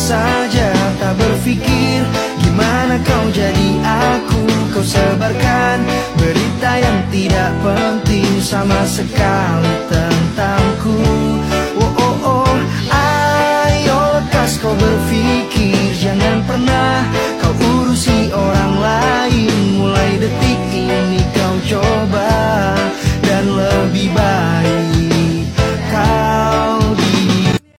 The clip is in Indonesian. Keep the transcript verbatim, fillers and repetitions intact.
saja tak berpikir gimana kau jadi aku. Kau sebarkan berita yang tidak penting sama sekali tentang